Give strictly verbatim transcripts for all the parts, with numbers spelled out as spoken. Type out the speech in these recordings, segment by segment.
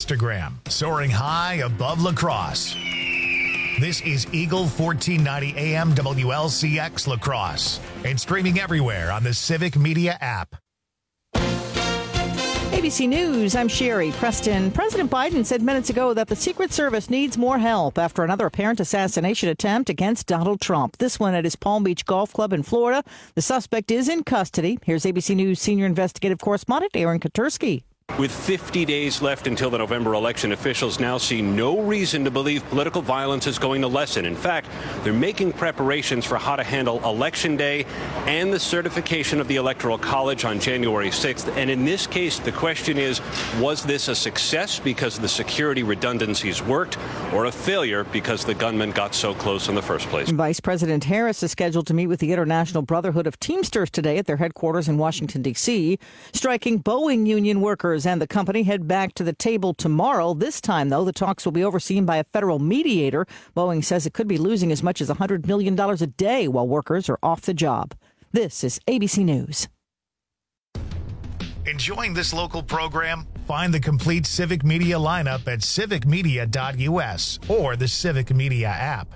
Instagram, soaring high above La Crosse. This is Eagle fourteen ninety A M W L C X La Crosse and streaming everywhere on the Civic Media app. A B C News, I'm Sherry Preston. President Biden said minutes ago that the Secret Service needs more help after another apparent assassination attempt against Donald Trump. This one at his Palm Beach Golf Club in Florida. The suspect is in custody. Here's A B C News senior investigative correspondent Aaron Katursky. With fifty days left until the November election, officials now see no reason to believe political violence is going to lessen. In fact, they're making preparations for how to handle Election Day and the certification of the Electoral College on January sixth. And in this case, the question is, was this a success because the security redundancies worked, or a failure because the gunman got so close in the first place? Vice President Harris is scheduled to meet with the International Brotherhood of Teamsters today at their headquarters in Washington, D C Striking Boeing union workers and the company head back to the table tomorrow. This time, though, the talks will be overseen by a federal mediator. Boeing says it could be losing as much as one hundred million dollars a day while workers are off the job. This is A B C News. Enjoying this local program? Find the complete Civic Media lineup at civic media dot U S or the Civic Media app.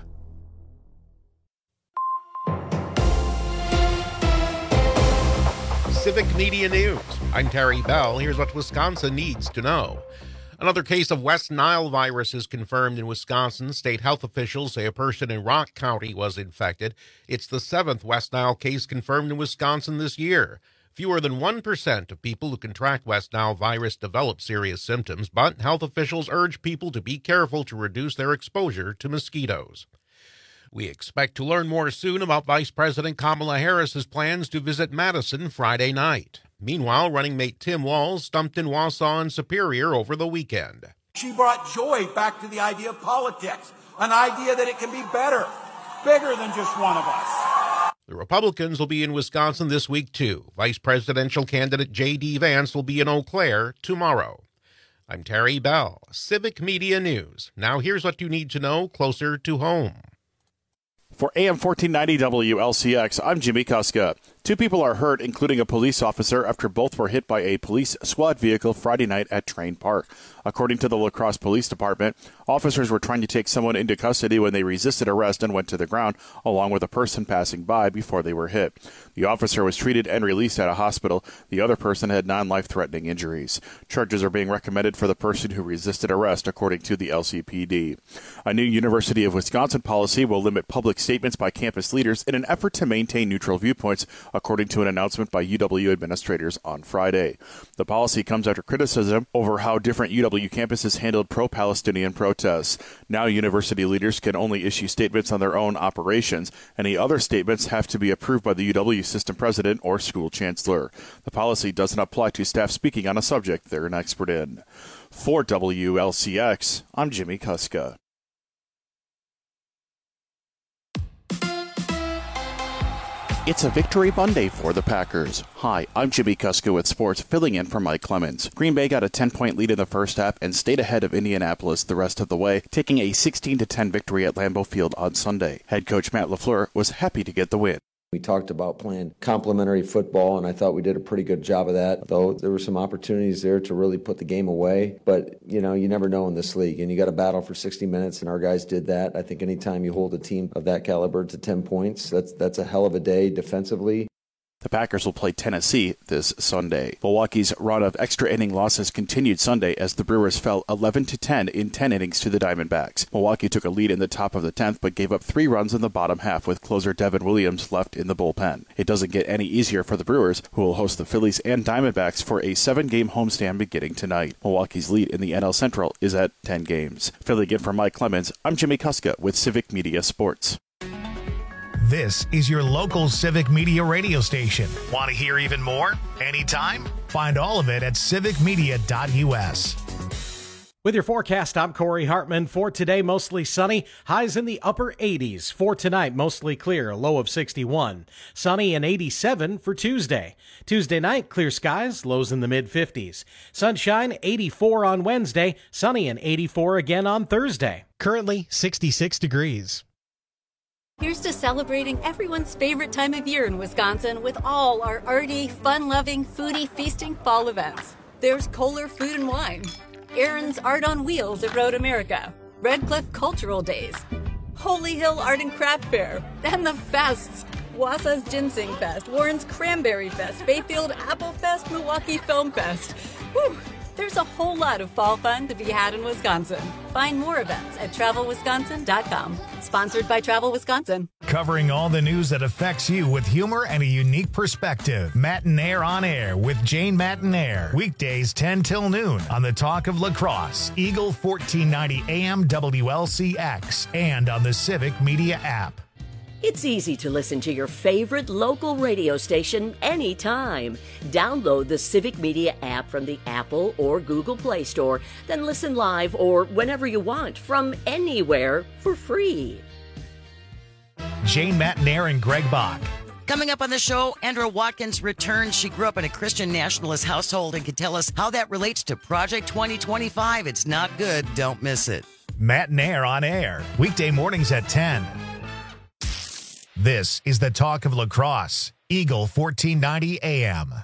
Civic Media News. I'm Terry Bell. Here's what Wisconsin needs to know. Another case of West Nile virus is confirmed in Wisconsin. State health officials say a person in Rock County was infected. It's the seventh West Nile case confirmed in Wisconsin this year. Fewer than one percent of people who contract West Nile virus develop serious symptoms, but health officials urge people to be careful to reduce their exposure to mosquitoes. We expect to learn more soon about Vice President Kamala Harris's plans to visit Madison Friday night. Meanwhile, running mate Tim Walz stumped in Wausau and Superior over the weekend. She brought joy back to the idea of politics, an idea that it can be better, bigger than just one of us. The Republicans will be in Wisconsin this week, too. Vice presidential candidate J D. Vance will be in Eau Claire tomorrow. I'm Terry Bell, Civic Media News. Now here's what you need to know closer to home. For A M fourteen ninety W L C X, I'm Jimmy Kuska. Two people are hurt, including a police officer, after both were hit by a police squad vehicle Friday night at Train Park. According to the La Crosse Police Department, officers were trying to take someone into custody when they resisted arrest and went to the ground, along with a person passing by before they were hit. The officer was treated and released at a hospital. The other person had non-life-threatening injuries. Charges are being recommended for the person who resisted arrest, according to the L C P D. A new University of Wisconsin policy will limit public statements by campus leaders in an effort to maintain neutral viewpoints, according to an announcement by U W administrators on Friday. The policy comes after criticism over how different U W campuses handled pro-Palestinian protests. Now university leaders can only issue statements on their own operations. Any other statements have to be approved by the U W system president or school chancellor. The policy doesn't apply to staff speaking on a subject they're an expert in. For W L C X, I'm Jimmy Kuska. It's a victory Monday for the Packers. Hi, I'm Jimmy Kuska with sports, filling in for Mike Clemens. Green Bay got a ten-point lead in the first half and stayed ahead of Indianapolis the rest of the way, taking a sixteen to ten victory at Lambeau Field on Sunday. Head coach Matt LaFleur was happy to get the win. We talked about playing complementary football, and I thought we did a pretty good job of that, though there were some opportunities there to really put the game away. But, you know, you never know in this league, and you got to battle for sixty minutes, and our guys did that. I think anytime you hold a team of that caliber to ten points, that's that's a hell of a day defensively. The Packers will play Tennessee this Sunday. Milwaukee's run of extra inning losses continued Sunday as the Brewers fell eleven to ten in ten innings to the Diamondbacks. Milwaukee took a lead in the top of the tenth but gave up three runs in the bottom half with closer Devin Williams left in the bullpen. It doesn't get any easier for the Brewers, who will host the Phillies and Diamondbacks for a seven-game homestand beginning tonight. Milwaukee's lead in the N L Central is at ten games. Filling in for Mike Clemens, I'm Jimmy Kuska with Civic Media Sports. This is your local Civic Media radio station. Want to hear even more? Anytime? Find all of it at civic media dot U S. With your forecast, I'm Corey Hartman. For today, mostly sunny, highs in the upper eighties. For tonight, mostly clear, a low of sixty-one. Sunny and eighty-seven for Tuesday. Tuesday night, clear skies, lows in the mid-fifties. Sunshine, eighty-four on Wednesday, sunny and eighty-four again on Thursday. Currently, sixty-six degrees. Here's to celebrating everyone's favorite time of year in Wisconsin with all our arty, fun-loving, foodie, feasting fall events. There's Kohler Food and Wine, Aaron's Art on Wheels at Road America, Red Cliff Cultural Days, Holy Hill Art and Craft Fair, and the fests. Wausau's Ginseng Fest, Warren's Cranberry Fest, Bayfield Apple Fest, Milwaukee Film Fest. Whew, there's a whole lot of fall fun to be had in Wisconsin. Find more events at travel wisconsin dot com. Sponsored by Travel Wisconsin. Covering all the news that affects you with humor and a unique perspective. Matinaire on Air with Jane Matinaire. Weekdays ten till noon on the Talk of Lacrosse, Eagle fourteen ninety A M W L C X, and on the Civic Media app. It's easy to listen to your favorite local radio station anytime. Download the Civic Media app from the Apple or Google Play Store, then listen live or whenever you want from anywhere for free. Jane Matinaire and Greg Bach. Coming up on the show, Andra Watkins returns. She grew up in a Christian nationalist household and can tell us how that relates to Project twenty twenty-five. It's not good. Don't miss it. Matinaire on Air, weekday mornings at ten. This is the Talk of Lacrosse, Eagle fourteen ninety A M.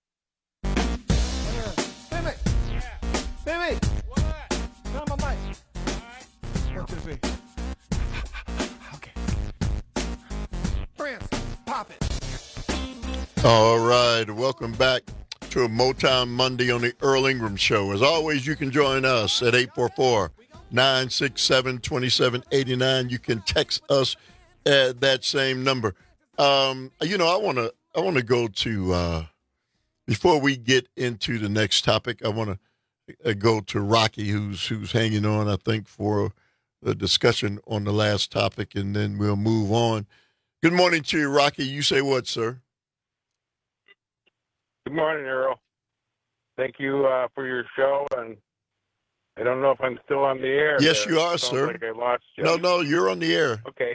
Mimic! Mimic! What? Turn on my mic. One, two, three. Okay. Friends, pop it. All right, welcome back to a Motown Monday on the Earl Ingram Show. As always, you can join us at eight four four, nine six seven, two seven eight nine. You can text us at that same number. Um, you know, I want to I want to go to, uh, before we get into the next topic, I want to uh, go to Rocky, who's who's hanging on, I think, for the discussion on the last topic, and then we'll move on. Good morning to you, Rocky. You say what, sir? Good morning, Earl. Thank you uh, for your show, and I don't know if I'm still on the air. Yes, there. you are, Sounds sir. Like I lost you. No, no, you're on the air. Okay.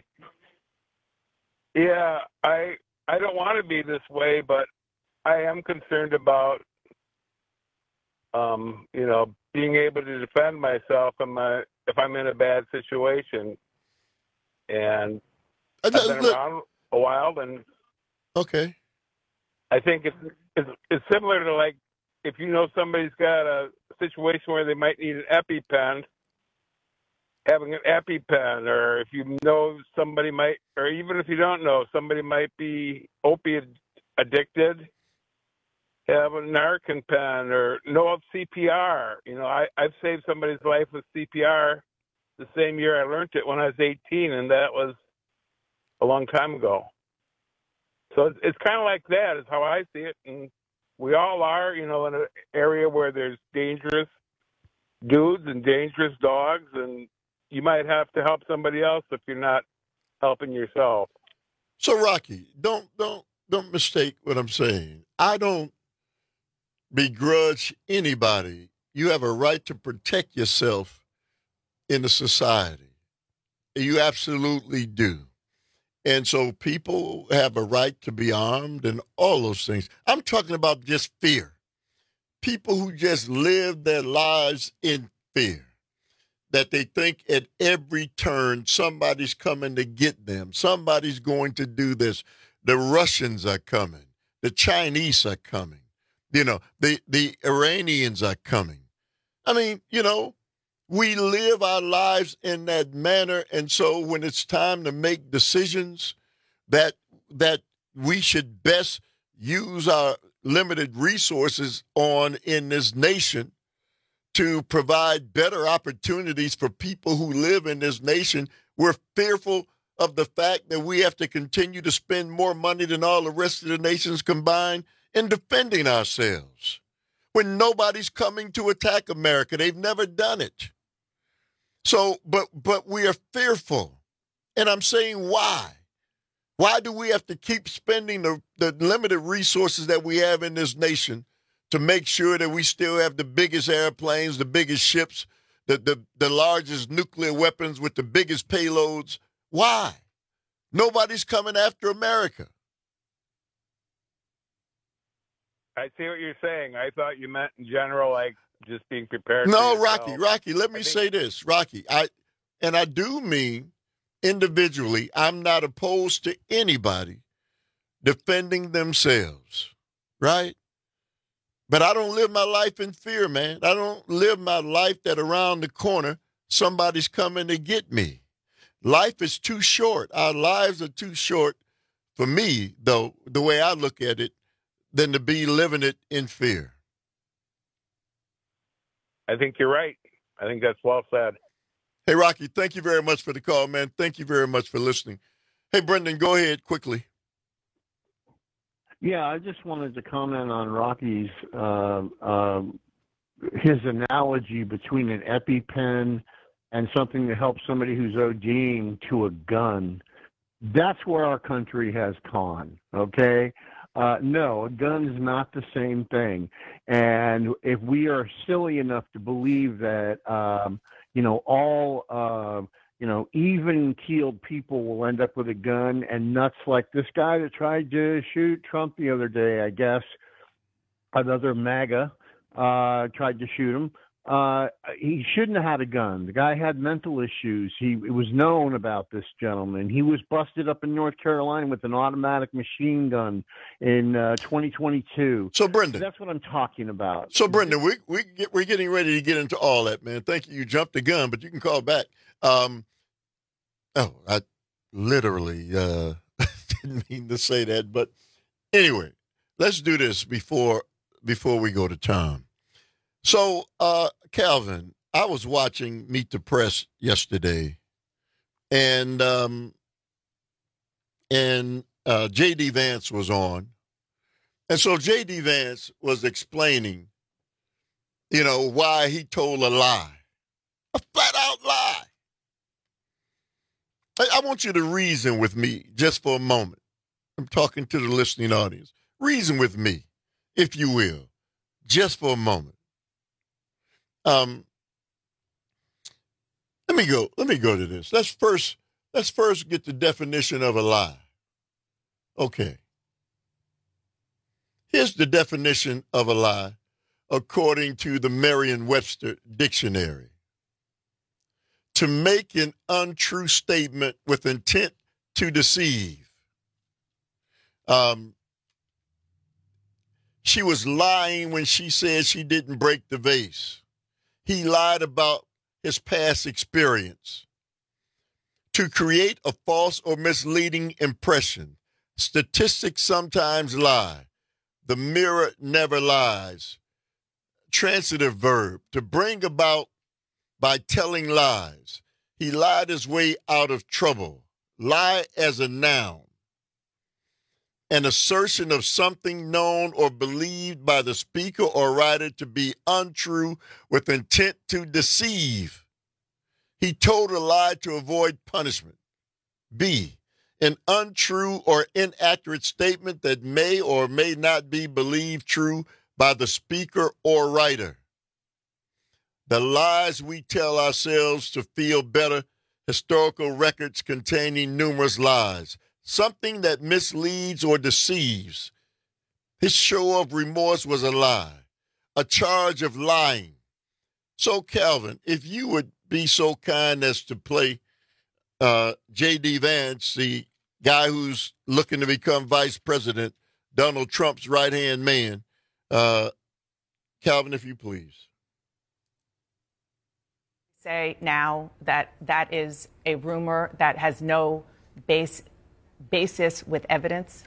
Yeah, I I don't want to be this way, but I am concerned about, um, you know, being able to defend myself if, my, if I'm in a bad situation. And I've been around a while, and okay, I think it's, it's it's similar to, like, if you know somebody's got a situation where they might need an EpiPen, having an EpiPen, or if you know somebody might, or even if you don't know, somebody might be opiate addicted, have a Narcan pen, or know of C P R. You know, I, I've saved somebody's life with C P R the same year I learned it when I was eighteen, and that was a long time ago. So it's, it's kind of like that is how I see it, and we all are, you know, in an area where there's dangerous dudes and dangerous dogs, and you might have to help somebody else if you're not helping yourself. So, Rocky, don't don't don't mistake what I'm saying. I don't begrudge anybody. You have a right to protect yourself in a society. You absolutely do. And so people have a right to be armed and all those things. I'm talking about just fear. People who just live their lives in fear. That they think at every turn somebody's coming to get them. Somebody's going to do this. The Russians are coming. The Chinese are coming. You know, the, the Iranians are coming. I mean, you know, we live our lives in that manner. And so when it's time to make decisions that that we should best use our limited resources on in this nation to provide better opportunities for people who live in this nation, we're fearful of the fact that we have to continue to spend more money than all the rest of the nations combined in defending ourselves. When nobody's coming to attack America, they've never done it. So, but but we are fearful. And I'm saying why? Why do we have to keep spending the, the limited resources that we have in this nation to make sure that we still have the biggest airplanes, the biggest ships, the, the, the largest nuclear weapons with the biggest payloads? Why? Nobody's coming after America. I see what you're saying. I thought you meant in general, like just being prepared. No, Rocky, Rocky, let me say this, Rocky. I and I do mean individually, I'm not opposed to anybody defending themselves, right? But I don't live my life in fear, man. I don't live my life that around the corner somebody's coming to get me. Life is too short. Our lives are too short for me, though, the way I look at it, than to be living it in fear. I think you're right. I think that's well said. Hey, Rocky, thank you very much for the call, man. Thank you very much for listening. Hey, Brendan, go ahead quickly. Yeah, I just wanted to comment on Rocky's uh, uh, his analogy between an EpiPen and something to help somebody who's ODing to a gun. That's where our country has gone, okay? Uh, no, a gun is not the same thing. And if we are silly enough to believe that, um, you know, all, uh, you know, even-keeled people will end up with a gun, and nuts like this guy that tried to shoot Trump the other day, I guess, another MAGA, uh, tried to shoot him. Uh, he shouldn't have had a gun. The guy had mental issues. He it was known about this gentleman. He was busted up in North Carolina with an automatic machine gun in uh, twenty twenty-two. So, Brendan, that's what I'm talking about. So, Brendan, we we get, we're getting ready to get into all that, man. Thank you. You jumped the gun, but you can call back. Um, oh, I literally uh, didn't mean to say that, but anyway, let's do this before before we go to Tom. So, uh, Calvin, I was watching Meet the Press yesterday, and um, and uh, J D. Vance was on. And so J D. Vance was explaining, you know, why he told a lie, a flat-out lie. I, I want you to reason with me just for a moment. I'm talking to the listening audience. Reason with me, if you will, just for a moment. Um, let me go. Let me go to this. Let's first. Let's first get the definition of a lie. Okay. Here's the definition of a lie, according to the Merriam-Webster dictionary: to make an untrue statement with intent to deceive. Um, she was lying when she said she didn't break the vase. He lied about his past experience. To create a false or misleading impression. Statistics sometimes lie. The mirror never lies. Transitive verb, to bring about by telling lies. He lied his way out of trouble. Lie as a noun. An assertion of something known or believed by the speaker or writer to be untrue with intent to deceive. He told a lie to avoid punishment. B, an untrue or inaccurate statement that may or may not be believed true by the speaker or writer. The lies we tell ourselves to feel better, historical records containing numerous lies. Something that misleads or deceives. His show of remorse was a lie, a charge of lying. So, Calvin, if you would be so kind as to play uh, J D. Vance, the guy who's looking to become vice president, Donald Trump's right-hand man. Uh, Calvin, if you please. Say now that that is a rumor that has no base basis with evidence?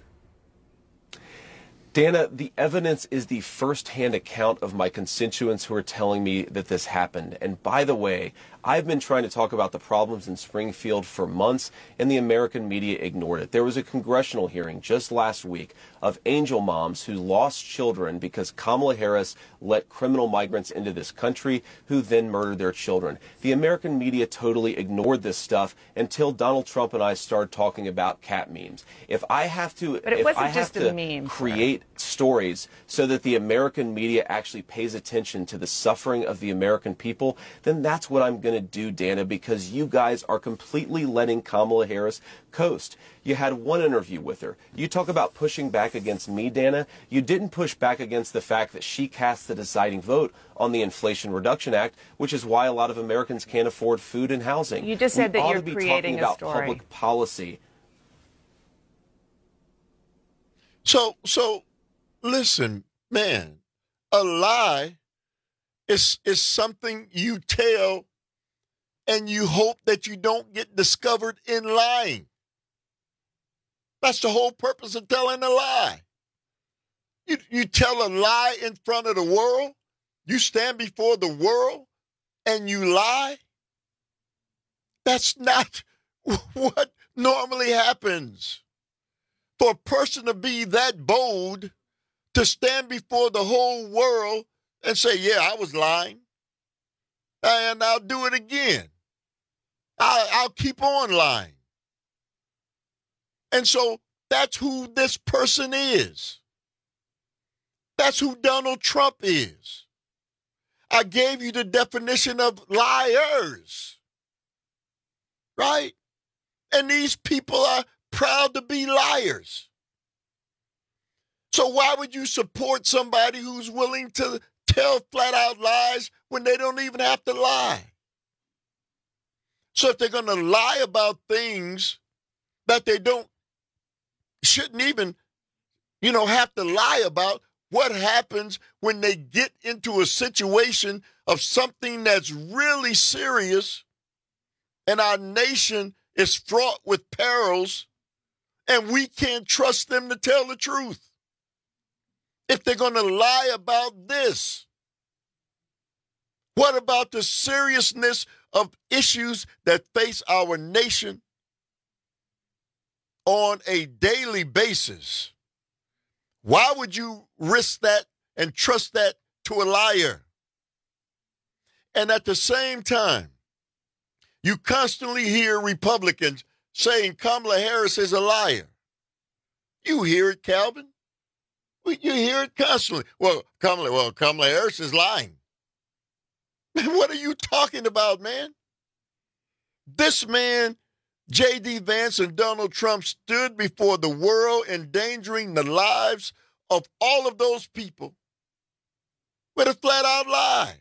Dana, the evidence is the first-hand account of my constituents who are telling me that this happened. And by the way, I've been trying to talk about the problems in Springfield for months, and the American media ignored it. There was a congressional hearing just last week of angel moms who lost children because Kamala Harris let criminal migrants into this country who then murdered their children. The American media totally ignored this stuff until Donald Trump and I started talking about cat memes. If I have to, but it if wasn't I have just to a meme, create stories so that the American media actually pays attention to the suffering of the American people, then that's what I'm going to do, Dana, because you guys are completely letting Kamala Harris coast. You had one interview with her. You talk about pushing back against me, Dana. You didn't push back against the fact that she cast the deciding vote on the Inflation Reduction Act, which is why a lot of Americans can't afford food and housing. You just said we that ought you're to be creating talking a about story. Public policy. So, so listen, man, a lie is, is something you tell and you hope that you don't get discovered in lying. That's the whole purpose of telling a lie. You, you tell a lie in front of the world, you stand before the world and you lie. That's not what normally happens. For a person to be that bold, to stand before the whole world and say, yeah, I was lying, and I'll do it again. I'll, I'll keep on lying. And so that's who this person is. That's who Donald Trump is. I gave you the definition of liars, right? And these people are proud to be liars. So why would you support somebody who's willing to tell flat out lies when they don't even have to lie? So if they're going to lie about things that they don't, shouldn't even, you know, have to lie about, what happens when they get into a situation of something that's really serious and our nation is fraught with perils and we can't trust them to tell the truth? If they're going to lie about this, what about the seriousness of issues that face our nation on a daily basis? Why would you risk that and trust that to a liar? And at the same time, you constantly hear Republicans saying Kamala Harris is a liar. You hear it, Calvin. You hear it constantly. Well, Kamala, well, Kamala Harris is lying. What are you talking about, man? This man, J D. Vance and Donald Trump, stood before the world endangering the lives of all of those people with a flat-out lie.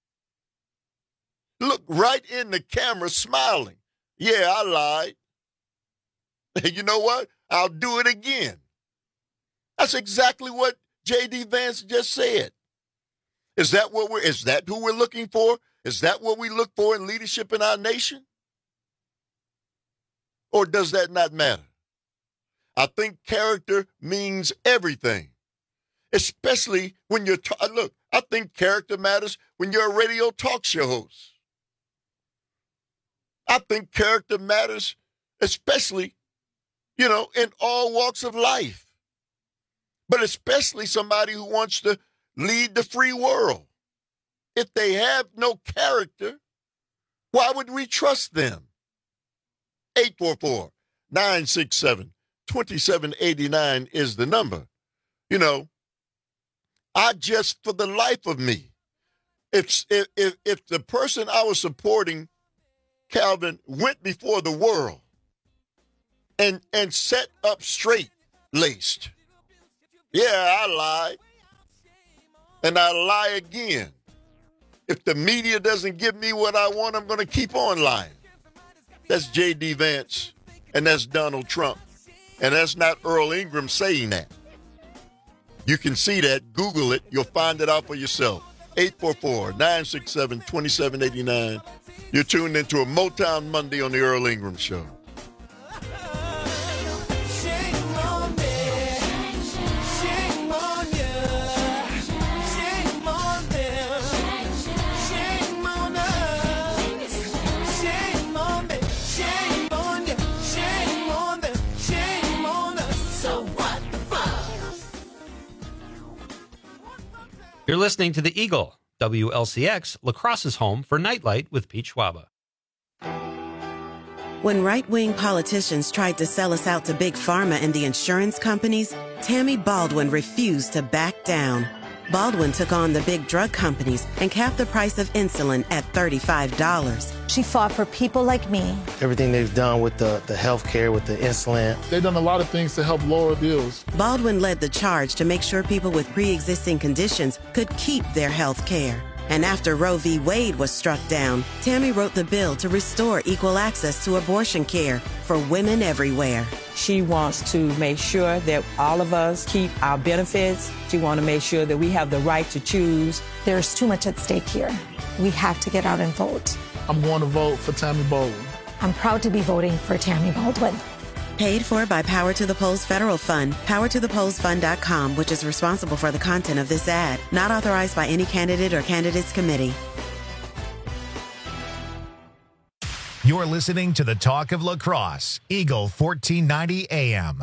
Look right in the camera smiling. Yeah, I lied. You know what? I'll do it again. That's exactly what J D. Vance just said. Is that what we're, is that who we're looking for? Is that what we look for in leadership in our nation? Or does that not matter? I think character means everything, especially when you're, ta- look, I think character matters when you're a radio talk show host. I think character matters, especially, you know, in all walks of life, but especially somebody who wants to lead the free world. If they have no character, why would we trust them? eight four four, nine six seven, two seven eight nine is the number. You know, I just, for the life of me, if, if, if, if the person I was supporting, Calvin, went before the world and, and set up straight-laced, yeah, I lied, and I lie again. If the media doesn't give me what I want, I'm going to keep on lying. That's J D. Vance, and that's Donald Trump. And that's not Earl Ingram saying that. You can see that. Google it. You'll find it out for yourself. eight four four, nine six seven, two seven eight nine. You're tuned into a Motown Monday on the Earl Ingram Show. You're listening to The Eagle, W L C X, La Crosse's home for Nightlight with Pete Schwaba. When right-wing politicians tried to sell us out to Big Pharma and the insurance companies, Tammy Baldwin refused to back down. Baldwin took on the big drug companies and capped the price of insulin at thirty-five dollars. She fought for people like me. Everything they've done with the, the health care, with the insulin. They've done a lot of things to help lower bills. Baldwin led the charge to make sure people with pre-existing conditions could keep their health care. And after Roe v. Wade was struck down, Tammy wrote the bill to restore equal access to abortion care, for women everywhere. She wants to make sure that all of us keep our benefits. She wants to make sure that we have the right to choose. There's too much at stake here. We have to get out and vote. I'm going to vote for Tammy Baldwin. I'm proud to be voting for Tammy Baldwin. Paid for by Power to the Polls Federal Fund, power to the polls fund dot com, which is responsible for the content of this ad. Not authorized by any candidate or candidates committee. You're listening to the Talk of La Crosse, Eagle fourteen ninety A M.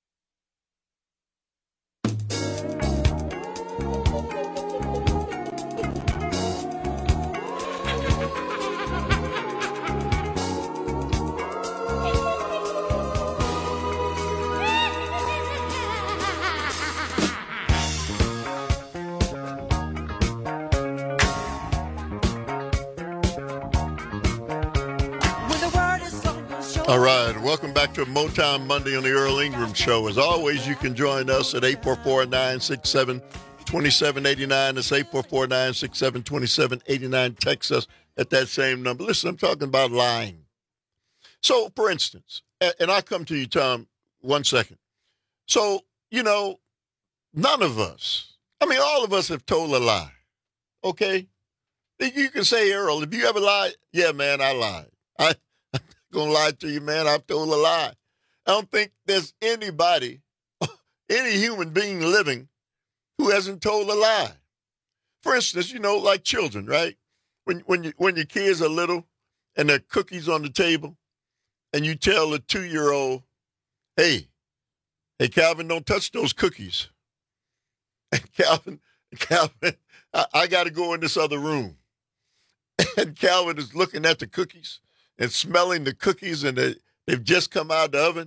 All right, welcome back to Motown Monday on the Earl Ingram Show. As always, you can join us at eight four four, nine six seven, two seven eight nine. That's eight four four, nine six seven, two seven eight nine. Text us at that same number. Listen, I'm talking about lying. So, for instance, and I'll come to you, Tom, one second. So, you know, none of us, I mean, all of us have told a lie, okay? You can say, Earl, have you ever lied? Yeah, man, I lied. I Gonna lie to you, man. I've told a lie. I don't think there's anybody, any human being living, who hasn't told a lie. For instance, you know, like children, right? When when you when your kids are little and there are cookies on the table, and you tell a two-year-old, "Hey, hey, Calvin, don't touch those cookies." And Calvin, Calvin, I, I got to go in this other room. And Calvin is looking at the cookies and smelling the cookies, and they, they've just come out of the oven.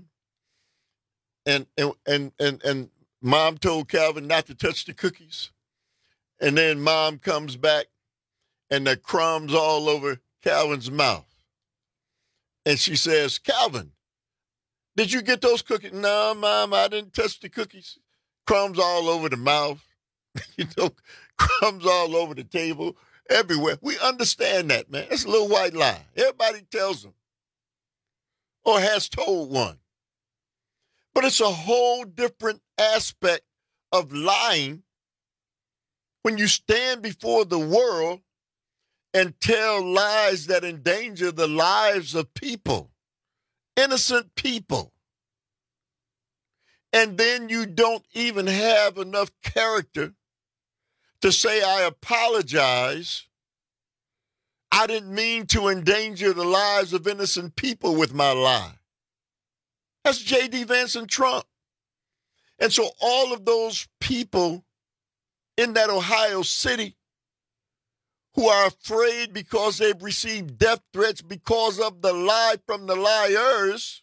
And, and and and and Mom told Calvin not to touch the cookies. And then Mom comes back, and the crumbs all over Calvin's mouth. And she says, "Calvin, did you get those cookies?" "No, Mom, I didn't touch the cookies." Crumbs all over the mouth, you know, crumbs all over the table. Everywhere. We understand that, man. It's a little white lie. Everybody tells them or has told one. But it's a whole different aspect of lying when you stand before the world and tell lies that endanger the lives of people, innocent people. And then you don't even have enough character to say, "I apologize. I didn't mean to endanger the lives of innocent people with my lie." That's J D. Vance and Trump. And so all of those people in that Ohio city who are afraid because they've received death threats because of the lie from the liars,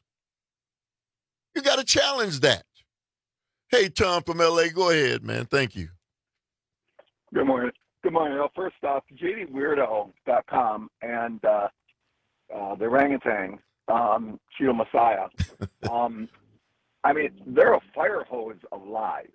you got to challenge that. Hey, Tom from L A, go ahead, man. Thank you. Good morning. Good morning. Well, first off, J D Weirdo dot com and uh, uh, the orangutan, um, Cheeto Messiah. um, I mean, they're a fire hose of lies.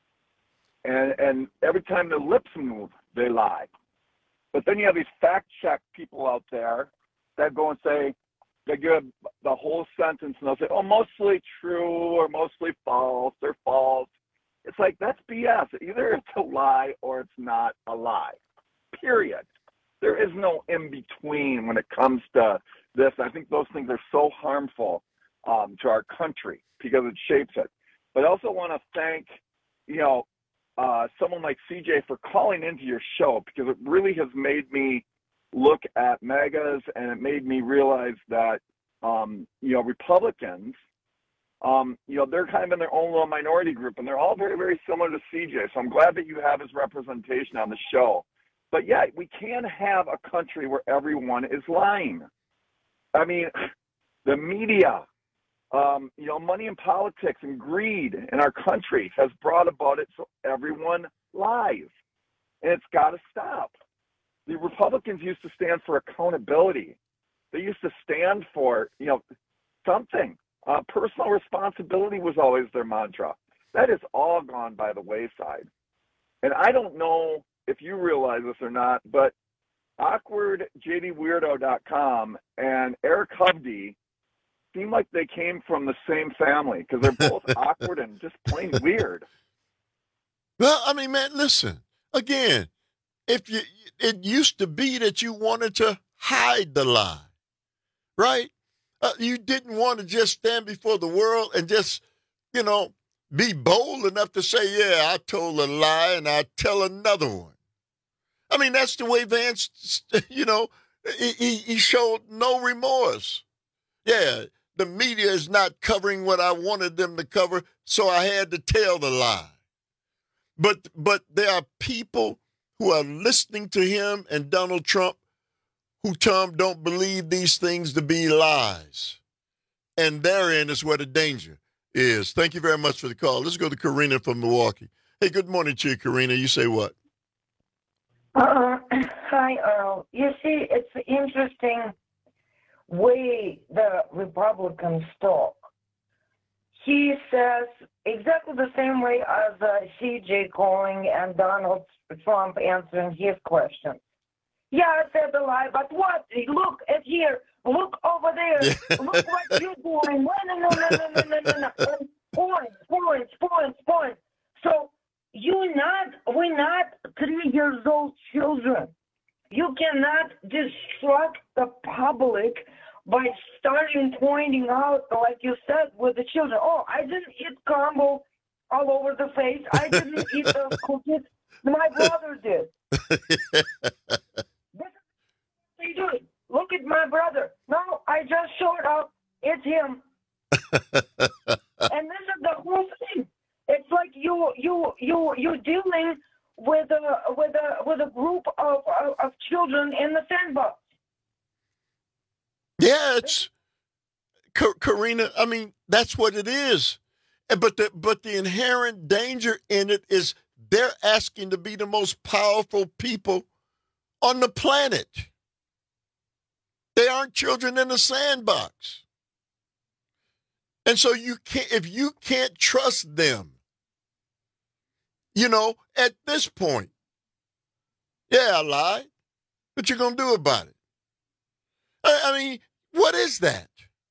And and every time their lips move, they lie. But then you have these fact-check people out there that go and say, they give the whole sentence and they'll say, "Oh, mostly true," or "mostly false," or "false." It's like, that's B S. Either it's a lie or it's not a lie, period. There is no in-between when it comes to this. I think those things are so harmful um, to our country because it shapes it. But I also want to thank, you know, uh, someone like C J for calling into your show, because it really has made me look at MAGAs, and it made me realize that, um, you know, Republicans, Um, you know, they're kind of in their own little minority group, and they're all very, very similar to C J. So I'm glad that you have his representation on the show. But yeah, we can't have a country where everyone is lying. I mean, the media, um, you know, money in politics and greed in our country has brought about it so everyone lies. And it's got to stop. The Republicans used to stand for accountability. They used to stand for, you know, something. Uh, personal responsibility was always their mantra. That is all gone by the wayside. And I don't know if you realize this or not, but awkward J D Weirdo dot com and Eric Hovde seem like they came from the same family because they're both awkward and just plain weird. Well, I mean, man, listen. Again, if you, it used to be that you wanted to hide the lie, right? Uh, you didn't want to just stand before the world and just, you know, be bold enough to say, yeah, I told a lie and I tell another one. I mean, that's the way Vance, you know, he, he showed no remorse. Yeah, the media is not covering what I wanted them to cover, so I had to tell the lie. But but there are people who are listening to him and Donald Trump who, Tom, don't believe these things to be lies. And therein is where the danger is. Thank you very much for the call. Let's go to Karina from Milwaukee. Hey, good morning to you, Karina. You say what? Uh, hi, Earl. You see, it's an interesting way the Republicans talk. He says exactly the same way as uh, C J calling and Donald Trump answering his question. Yeah, I said a lie, but what? Look at here. Look over there. Look what you're doing. No, no, no, no, no, no, no, no, no. Points, points, points, points. So you're not, we're not three years old children. You cannot distract the public by starting pointing out, like you said, with the children. Oh, I didn't eat crumble all over the face. I didn't eat the cookies. My brother did. What are you doing? Look at my brother. No, I just showed up. It's him. And this is the whole thing. It's like you you you you're dealing with a with a with a group of of, of children in the sandbox. Yeah, it's Karina. I mean, that's what it is. But the but the inherent danger in it is they're asking to be the most powerful people on the planet. They aren't children in a sandbox. And so you can't, if you can't trust them, you know, at this point, yeah, I lied. What you gonna do about it? I, I mean, what is that?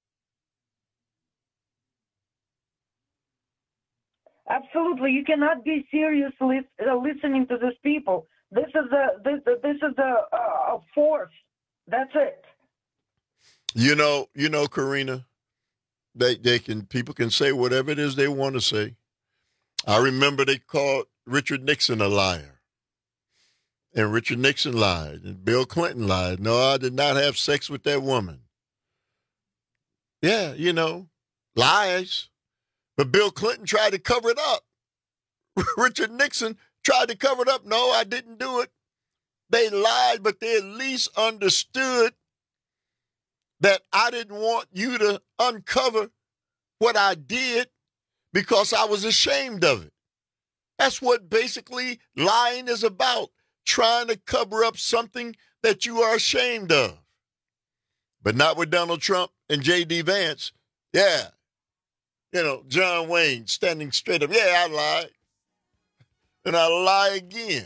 Absolutely, you cannot be seriously uh, listening to these people. This is a this this is a, a force. That's it. You know, you know, Karina, they they can people can say whatever it is they want to say. I remember they called Richard Nixon a liar. And Richard Nixon lied, and Bill Clinton lied. No, I did not have sex with that woman. Yeah, you know, lies. But Bill Clinton tried to cover it up. Richard Nixon tried to cover it up. No, I didn't do it. They lied, but they at least understood that I didn't want you to uncover what I did because I was ashamed of it. That's what basically lying is about, trying to cover up something that you are ashamed of. But not with Donald Trump and J D Vance. Yeah. You know, John Wayne standing straight up. Yeah, I lied. And I lie again.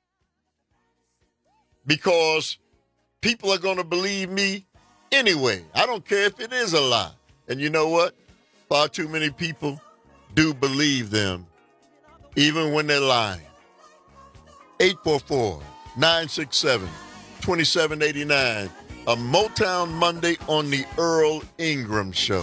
Because people are going to believe me anyway. I don't care if it is a lie. And you know what? Far too many people do believe them, even when they're lying. eight four four, nine six seven, two seven eight nine. A Motown Monday on the Earl Ingram Show.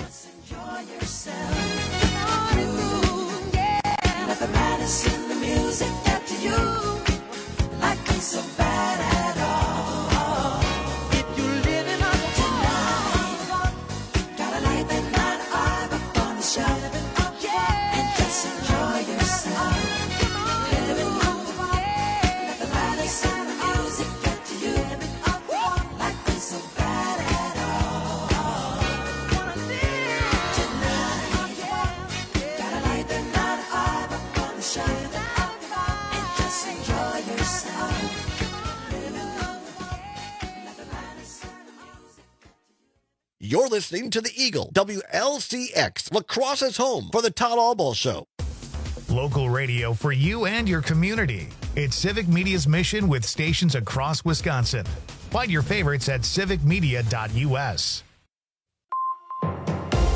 You're listening to The Eagle, W L C X, La Crosse's home for the Todd Albaugh Show. Local radio for you and your community. It's Civic Media's mission with stations across Wisconsin. Find your favorites at civic media dot U S.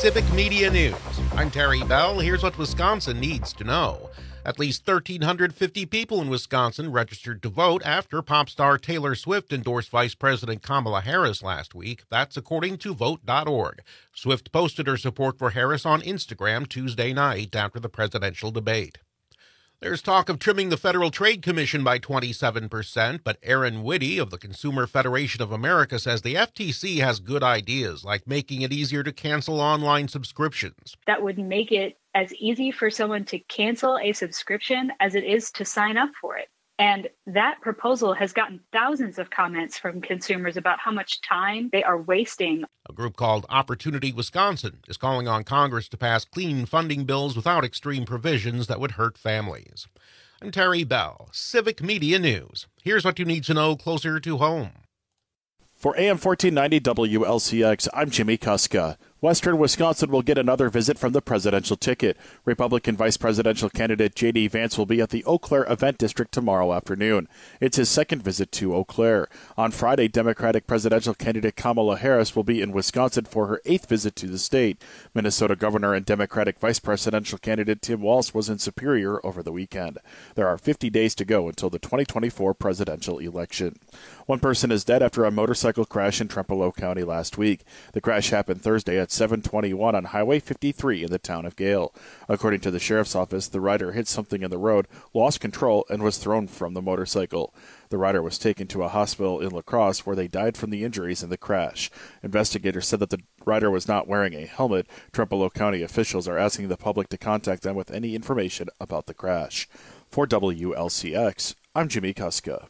Civic Media News. I'm Terry Bell. Here's what Wisconsin needs to know. At least one thousand three hundred fifty people in Wisconsin registered to vote after pop star Taylor Swift endorsed Vice President Kamala Harris last week. That's according to vote dot org. Swift posted her support for Harris on Instagram Tuesday night after the presidential debate. There's talk of trimming the Federal Trade Commission by twenty-seven percent, but Aaron Whitty of the Consumer Federation of America says the F T C has good ideas, like making it easier to cancel online subscriptions. That would make it as easy for someone to cancel a subscription as it is to sign up for it. And that proposal has gotten thousands of comments from consumers about how much time they are wasting. A group called Opportunity Wisconsin is calling on Congress to pass clean funding bills without extreme provisions that would hurt families. I'm Terry Bell, Civic Media News. Here's what you need to know closer to home. For A M fourteen ninety W L C X, I'm Jimmy Kuska. Western Wisconsin will get another visit from the presidential ticket. Republican vice presidential candidate J D. Vance will be at the Eau Claire Event District tomorrow afternoon. It's his second visit to Eau Claire. On Friday, Democratic presidential candidate Kamala Harris will be in Wisconsin for her eighth visit to the state. Minnesota Governor and Democratic vice presidential candidate Tim Walz was in Superior over the weekend. There are fifty days to go until the twenty twenty-four presidential election. One person is dead after a motorcycle crash in Trempealeau County last week. The crash happened Thursday at seven twenty-one on Highway fifty-three in the town of Gale. According to the sheriff's office, the rider hit something in the road, lost control, and was thrown from the motorcycle. The rider was taken to a hospital in La Crosse where they died from the injuries in the crash. Investigators said that the rider was not wearing a helmet. Trempealeau County officials are asking the public to contact them with any information about the crash. For W L C X, I'm Jimmy Kuska.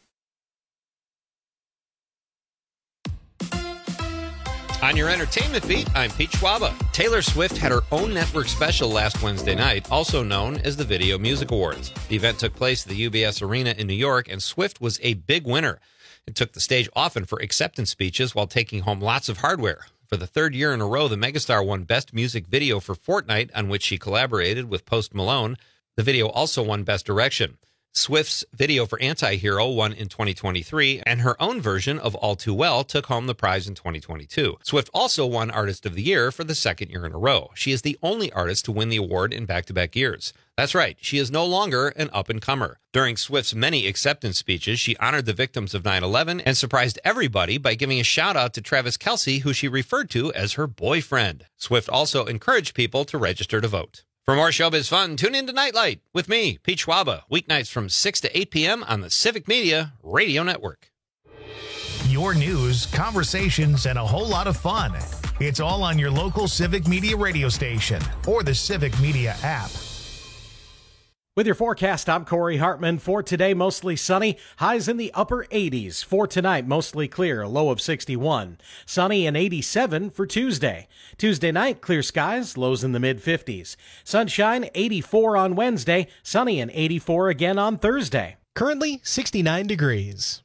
On your entertainment beat, I'm Pete Schwaba. Taylor Swift had her own network special last Wednesday night, also known as the Video Music Awards. The event took place at the U B S Arena in New York, and Swift was a big winner. It took the stage often for acceptance speeches while taking home lots of hardware. For the third year in a row, the megastar won Best Music Video for Fortnite, on which she collaborated with Post Malone. The video also won Best Direction. Swift's video for Anti-Hero won in twenty twenty-three, and her own version of All Too Well took home the prize in twenty twenty-two. Swift also won Artist of the Year for the second year in a row. She is the only artist to win the award in back-to-back years. That's right, she is no longer an up-and-comer. During Swift's many acceptance speeches, she honored the victims of nine eleven and surprised everybody by giving a shout-out to Travis Kelce, who she referred to as her boyfriend. Swift also encouraged people to register to vote. For more showbiz fun, tune in to Nightlight with me, Pete Schwaba, weeknights from six to eight p.m. on the Civic Media Radio Network. Your news, conversations, and a whole lot of fun. It's all on your local Civic Media radio station or the Civic Media app. With your forecast, I'm Corey Hartman. For today, mostly sunny, highs in the upper eighties. For tonight, mostly clear, a low of sixty-one. Sunny and eighty-seven for Tuesday. Tuesday night, clear skies, lows in the mid-fifties. Sunshine, eighty-four on Wednesday, sunny and eighty-four again on Thursday. Currently, sixty-nine degrees.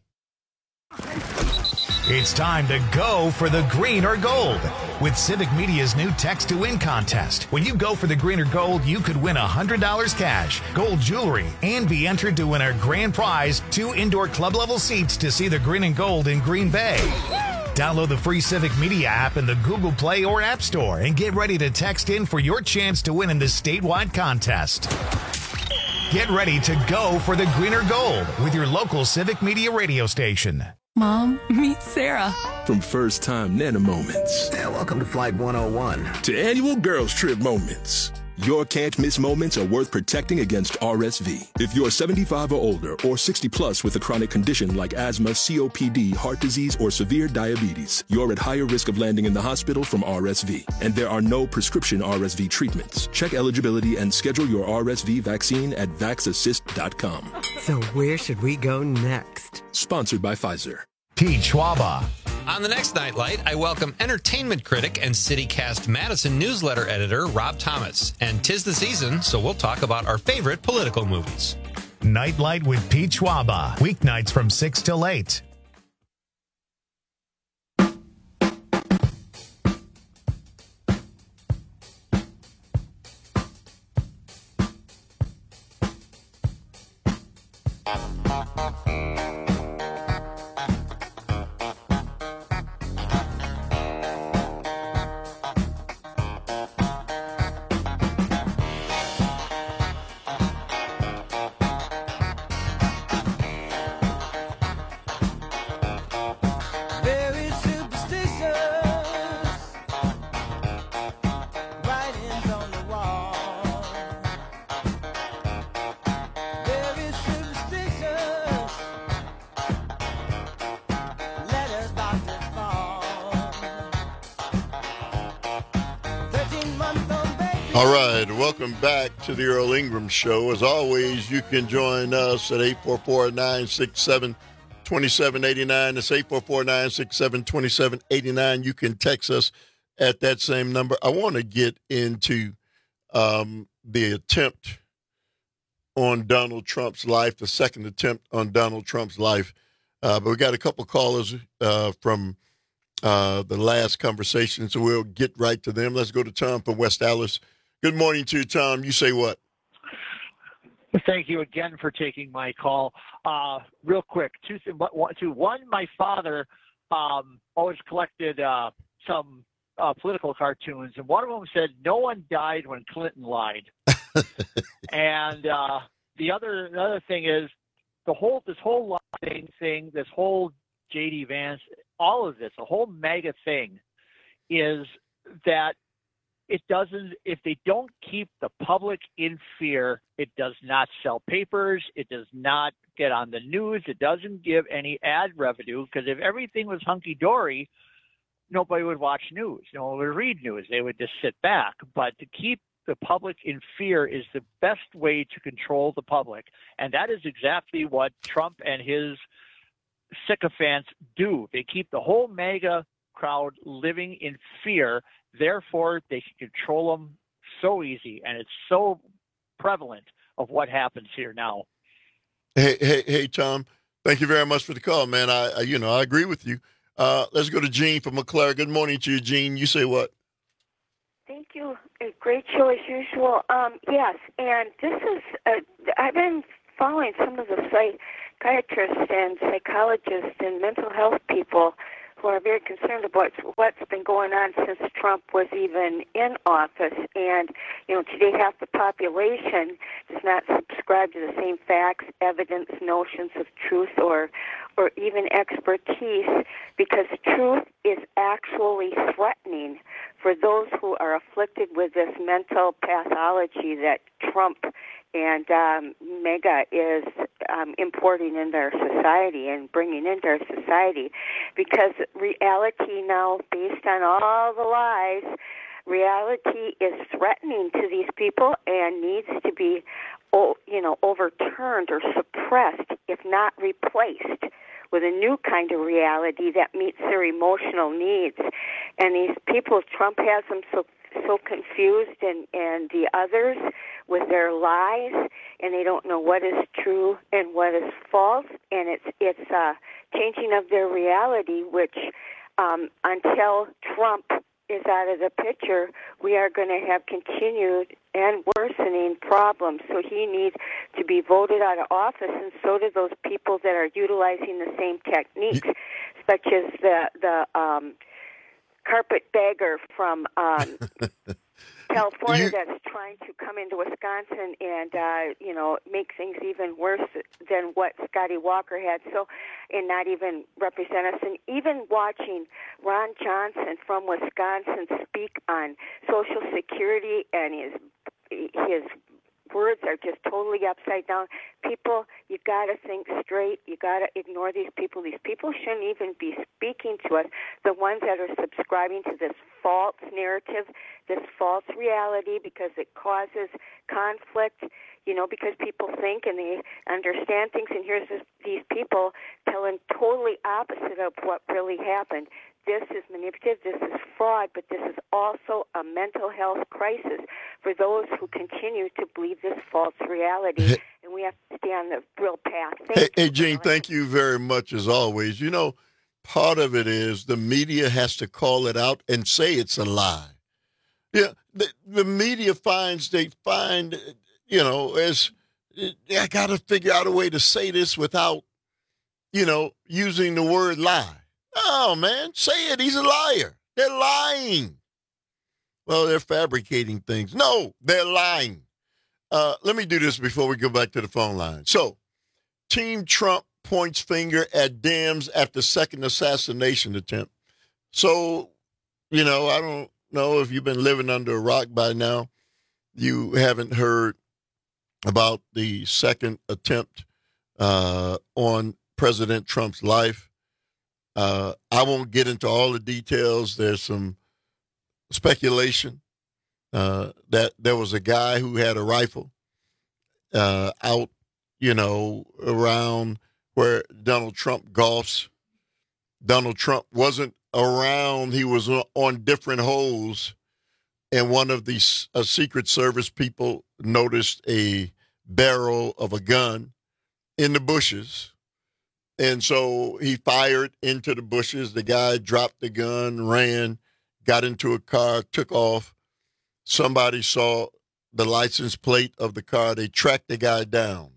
It's time to go for the green or gold with Civic Media's new Text to Win contest. When you go for the green or gold, you could win one hundred dollars cash, gold jewelry, and be entered to win our grand prize, two indoor club-level seats to see the green and gold in Green Bay. Download the free Civic Media app in the Google Play or App Store and get ready to text in for your chance to win in this statewide contest. Get ready to go for the green or gold with your local Civic Media radio station. Mom, meet Sarah. From first time Nana moments. Yeah, welcome to Flight one oh one. To annual girls trip moments. Your can't miss moments are worth protecting against R S V. If you're seventy-five or older or sixty plus with a chronic condition like asthma, C O P D, heart disease, or severe diabetes, you're at higher risk of landing in the hospital from R S V. And there are no prescription R S V treatments. Check eligibility and schedule your R S V vaccine at vax assist dot com. So where should we go next? Sponsored by Pfizer. Pete Schwaba. On the next Nightlight, I welcome entertainment critic and CityCast Madison newsletter editor Rob Thomas. And 'tis the season, so we'll talk about our favorite political movies. Nightlight with Pete Schwaba. Weeknights from six till eight. All right, welcome back to the Earl Ingram Show. As always, you can join us at eight four four, nine six seven, two seven eight nine. That's eight four four, nine six seven, two seven eight nine. You can text us at that same number. I want to get into um, the attempt on Donald Trump's life, the second attempt on Donald Trump's life. Uh, but we got a couple callers uh, from uh, the last conversation, so we'll get right to them. Let's go to Tom from West Allis. Good morning to you, Tom. You say what? Thank you again for taking my call. Uh, real quick, two, two, one, my father um, always collected uh, some uh, political cartoons, and one of them said, "No one died when Clinton lied." And uh, the other another thing is the whole this whole lying thing, this whole J D Vance, all of this, the whole MAGA thing, is that it doesn't, if they don't keep the public in fear, it does not sell papers, it does not get on the news, it doesn't give any ad revenue, because if everything was hunky-dory, nobody would watch news, no one would read news, they would just sit back. But to keep the public in fear is the best way to control the public, and that is exactly what Trump and his sycophants do. They keep the whole MAGA crowd living in fear. Therefore, they can control them so easy, and it's so prevalent of what happens here now. Hey, hey, hey, Tom. Thank you very much for the call, man. I, I you know, I agree with you. Uh, let's go to Gene from McClure. Good morning to you, Gene. You say what? Thank you. A great show as usual. Um, yes, and this is. Uh, I've been following some of the psychiatrists and psychologists and mental health people who are very concerned about what's been going on since Trump was even in office. And, you know, today half the population does not subscribe to the same facts, evidence, notions of truth, or or even expertise, because truth is actually threatening for those who are afflicted with this mental pathology that Trump and um, MAGA is um, importing into our society and bringing into our society, because reality now, based on all the lies, reality is threatening to these people and needs to be, you know, overturned or suppressed, if not replaced with a new kind of reality that meets their emotional needs. And these people, Trump has them so so confused, and, and the others with their lies, and they don't know what is true and what is false, and it's it's a changing of their reality, which um, until Trump is out of the picture, we are going to have continued and worsening problems. So he needs to be voted out of office, and so do those people that are utilizing the same techniques, such as the the um, carpetbagger from um, California you, that's trying to come into Wisconsin and, uh, you know, make things even worse than what Scotty Walker had, so, and not even represent us. And even watching Ron Johnson from Wisconsin speak on Social Security, and his his words are just totally upside down. People, you got to think straight. You got to ignore these people. These people shouldn't even be speaking to us. The ones that are subscribing to this false narrative, this false reality, because it causes conflict, you know, because people think and they understand things, and here's this, these people telling totally opposite of what really happened. This is manipulative, this is fraud, but this is also a mental health crisis for those who continue to believe this false reality, and we have to stay on the real path. Thank hey, hey, Gene, thank you very much, as always. You know, part of it is the media has to call it out and say it's a lie. Yeah, the, the media finds, they find, you know, as, I got to figure out a way to say this without, you know, using the word lie. Oh, man, say it. He's a liar. They're lying. Well, they're fabricating things. No, they're lying. Uh, let me do this before we go back to the phone line. So, Team Trump points finger at Dems after second assassination attempt. So, you know, I don't know if you've been living under a rock by now. You haven't heard about the second attempt uh, on President Trump's life. Uh, I won't get into all the details. There's some speculation uh, that there was a guy who had a rifle uh, out, you know, around where Donald Trump golfs. Donald Trump wasn't around. He was on different holes. And one of the uh, Secret Service people noticed a barrel of a gun in the bushes. And so he fired into the bushes. The guy dropped the gun, ran, got into a car, took off. Somebody saw the license plate of the car. They tracked the guy down.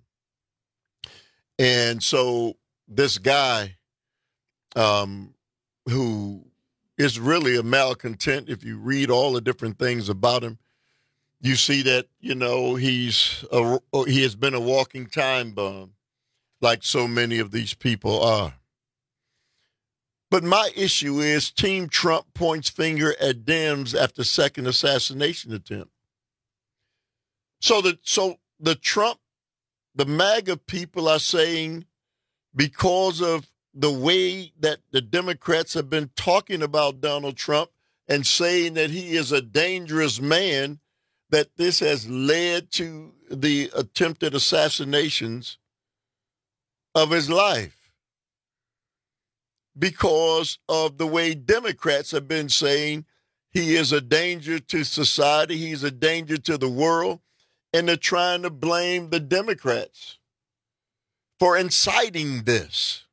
And so this guy, um, who is really a malcontent, if you read all the different things about him, you see that, you know, he's a, he has been a walking time bomb, like so many of these people are. But my issue is Team Trump points finger at Dems after second assassination attempt. So the so the Trump, the MAGA people are saying, because of the way that the Democrats have been talking about Donald Trump and saying that he is a dangerous man, that this has led to the attempted assassinations of his life. Because of the way Democrats have been saying he is a danger to society, he's a danger to the world, and they're trying to blame the Democrats for inciting this.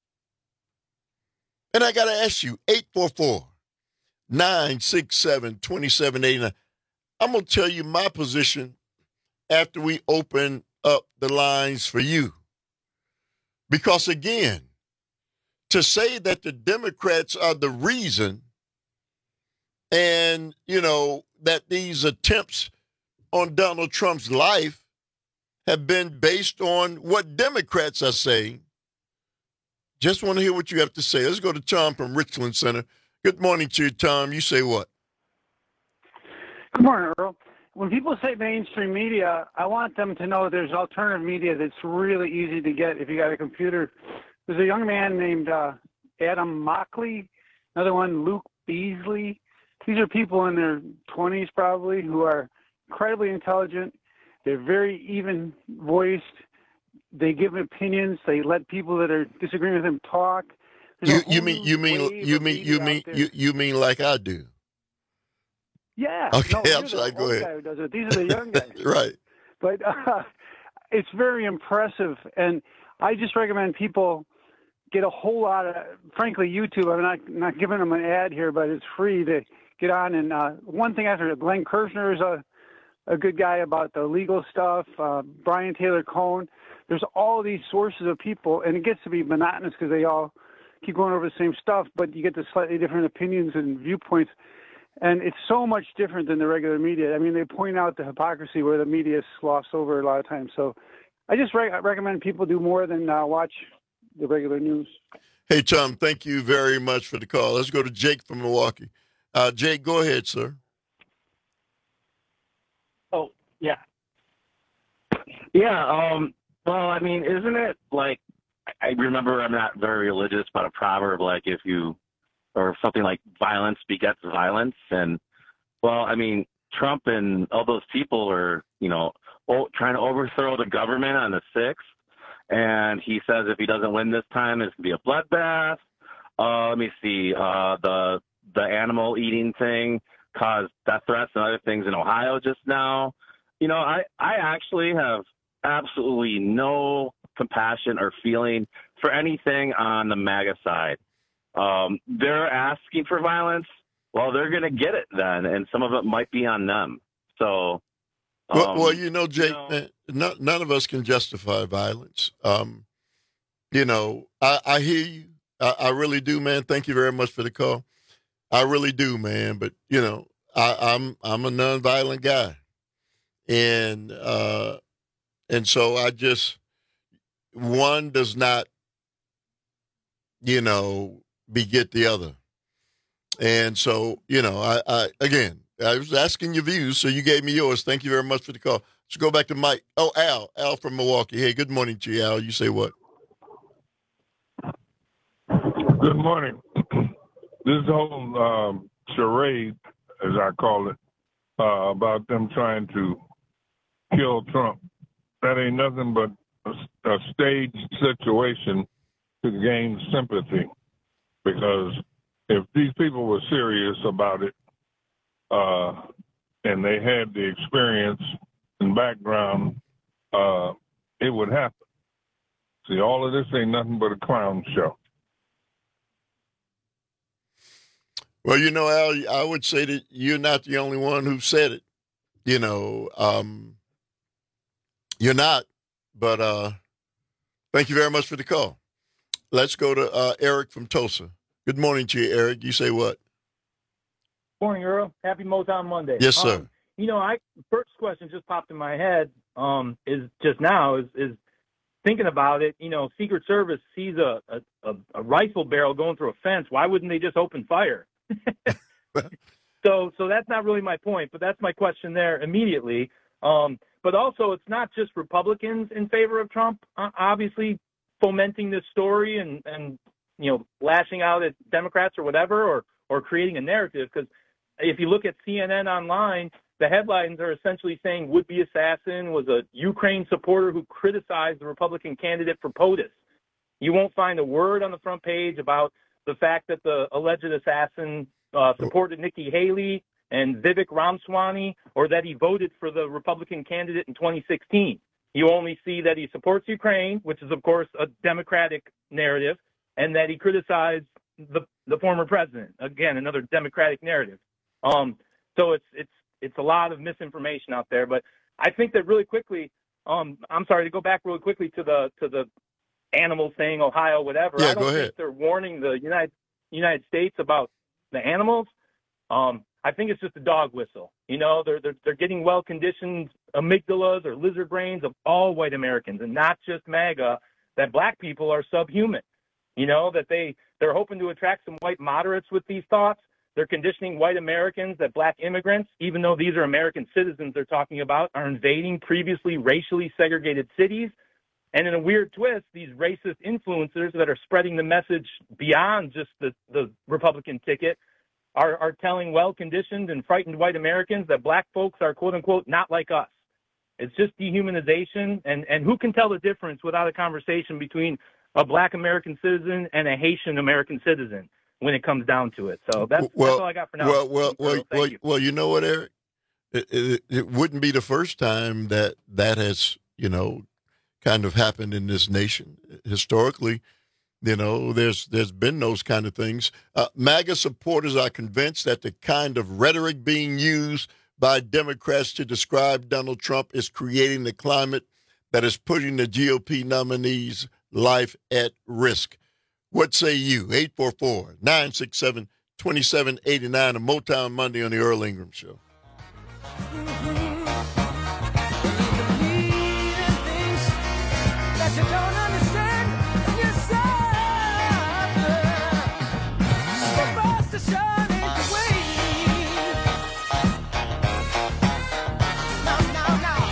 And I got to ask you, eight four four, nine six seven, two seven eight nine. I'm going to tell you my position after we open up the lines for you. Because, again, to say that the Democrats are the reason and, you know, that these attempts on Donald Trump's life have been based on what Democrats are saying. Just want to hear what you have to say. Let's go to Tom from Richland Center. Good morning to you, Tom. You say what? Good morning, Earl. When people say mainstream media, I want them to know there's alternative media that's really easy to get if you got a computer. There's a young man named uh, Adam Mockley, another one, Luke Beasley. These are people in their twenties probably who are incredibly intelligent. They're very even-voiced. They give opinions. They let people that are disagreeing with them talk. You, you mean you mean you mean you mean you, you mean like I do? Yeah. Okay, no, I'm sorry. Go ahead. Guy who does it. These are the young guys. Right. But uh, it's very impressive, and I just recommend people get a whole lot of. Frankly, YouTube. I'm not not giving them an ad here, but it's free to get on. And uh, one thing after, Glenn Kirshner is a a good guy about the legal stuff. Uh, Brian Taylor Cohn. There's all these sources of people, and it gets to be monotonous because they all keep going over the same stuff, but you get the slightly different opinions and viewpoints. And it's so much different than the regular media. I mean, they point out the hypocrisy where the media sloughs over a lot of times. So I just re- recommend people do more than uh, watch the regular news. Hey, Tom, thank you very much for the call. Let's go to Jake from Milwaukee. Uh, Jake, go ahead, sir. Oh, yeah. Yeah, um, well, I mean, isn't it like, I remember I'm not very religious, but a proverb like if you, or something like violence begets violence. And, well, I mean, Trump and all those people are, you know, o- trying to overthrow the government on the sixth. And he says if he doesn't win this time, it's going to be a bloodbath. Uh, let me see, uh, the the animal eating thing caused death threats and other things in Ohio just now. You know, I, I actually have absolutely no compassion or feeling for anything on the MAGA side. Um, they're asking for violence. Well, they're going to get it then, and some of it might be on them. So, um, well, well, you know, Jake, you know, man, none, none of us can justify violence. Um, you know, I, I hear you. I, I really do, man. Thank you very much for the call. I really do, man. But you know, I, I'm I'm a nonviolent guy, and uh, and so I just one does not, you know, beget the other. And so, you know, I, I again, I was asking your views, so you gave me yours. Thank you very much for the call. Let's go back to Mike. Oh, Al, Al from Milwaukee. Hey, good morning to you, Al. You say what? Good morning. This whole um, charade, as I call it, uh, about them trying to kill Trump. That ain't nothing but a, a staged situation to gain sympathy. Because if these people were serious about it, uh, and they had the experience and background, uh, it would happen. See, all of this ain't nothing but a clown show. Well, you know, Al, I would say that you're not the only one who said it. You know, um, you're not, but uh, thank you very much for the call. Let's go to uh, Eric from Tulsa. Good morning to you, Eric. You say what? Morning, Earl. Happy Motown Monday. Yes, sir. Um, you know, I first question just popped in my head um, is just now is is thinking about it. You know, Secret Service sees a, a, a rifle barrel going through a fence. Why wouldn't they just open fire? so so that's not really my point, but that's my question there immediately. Um, but also, it's not just Republicans in favor of Trump, uh, obviously fomenting this story and, and you know, lashing out at Democrats or whatever, or or creating a narrative. Because if you look at C N N online, the headlines are essentially saying would-be assassin was a Ukraine supporter who criticized the Republican candidate for POTUS. You won't find a word on the front page about the fact that the alleged assassin uh, supported Nikki Haley and Vivek Ramaswamy, or that he voted for the Republican candidate in twenty sixteen. You only see that he supports Ukraine, which is, of course, a Democratic narrative, and that he criticized the the former president. Again, another Democratic narrative. Um, so it's it's it's a lot of misinformation out there. But I think that really quickly, um, I'm sorry to go back really quickly to the to the animals saying Ohio, whatever. Yeah, I don't go think ahead. they're warning the United United States about the animals. Um, I think it's just a dog whistle. You know, they're they're they're getting well conditioned amygdalas or lizard brains of all white Americans, and not just MAGA. That black people are subhuman. You know, that they they're hoping to attract some white moderates with these thoughts. They're conditioning white Americans that black immigrants, even though these are American citizens they're talking about, are invading previously racially segregated cities. And in a weird twist, these racist influencers that are spreading the message beyond just the, the Republican ticket are, are telling well-conditioned and frightened white Americans that black folks are, quote-unquote, not like us. It's just dehumanization. And, and who can tell the difference without a conversation between a black American citizen and a Haitian American citizen when it comes down to it? So that's, well, that's all I got for now. Well, well, well, Thank well, you. well, you know what, Eric? It, it, it wouldn't be the first time that that has, you know, kind of happened in this nation. Historically, you know, there's there's been those kind of things. Uh, MAGA supporters are convinced that the kind of rhetoric being used by Democrats to describe Donald Trump is creating the climate that is putting the G O P nominee's life at risk. What say you? eight four four, nine six seven, two seven eight nine, a Motown Monday on the Earl Ingram Show. That you don't understand when you suffer. For us to shine ain't the way. No, no, no.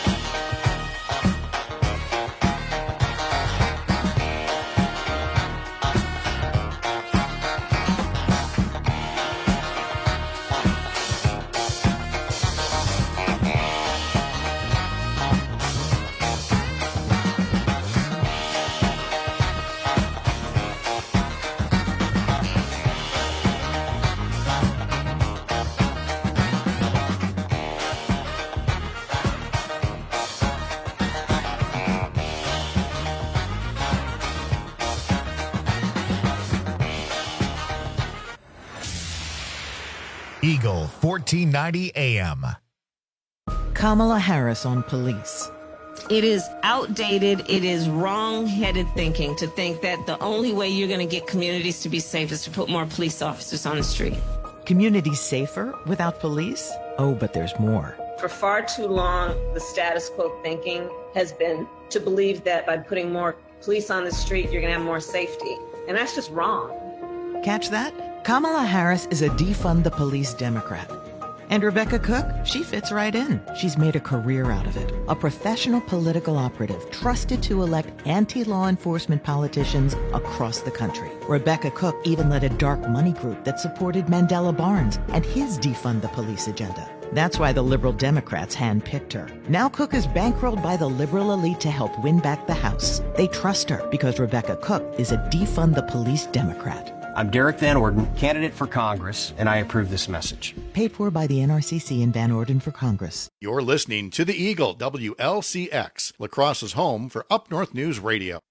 Eagle fourteen ninety A M. Kamala Harris on police. It is outdated, it is wrong-headed thinking to think that the only way you're going to get communities to be safe is to put more police officers on the street. Communities safer without police? Oh, but there's more. For far too long, the status quo thinking has been to believe that by putting more police on the street, you're going to have more safety. And that's just wrong. Catch that? Kamala Harris is a defund the police Democrat. And Rebecca Cook, she fits right in. She's made a career out of it. A professional political operative trusted to elect anti-law enforcement politicians across the country. Rebecca Cook even led a dark money group that supported Mandela Barnes and his defund the police agenda. That's why the liberal Democrats handpicked her. Now Cook is bankrolled by the liberal elite to help win back the House. They trust her because Rebecca Cook is a defund the police Democrat. I'm Derek Van Orden, candidate for Congress, and I approve this message. Paid for by the N R C C and Van Orden for Congress. You're listening to The Eagle, W L C X, La Crosse's home for Up North News Radio.